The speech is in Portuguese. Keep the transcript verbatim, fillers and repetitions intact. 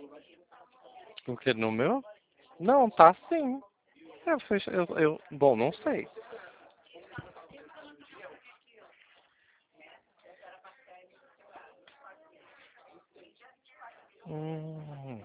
O que no meu? Não, tá sim. Eu, fech... eu, eu... Bom, não sei. Hum.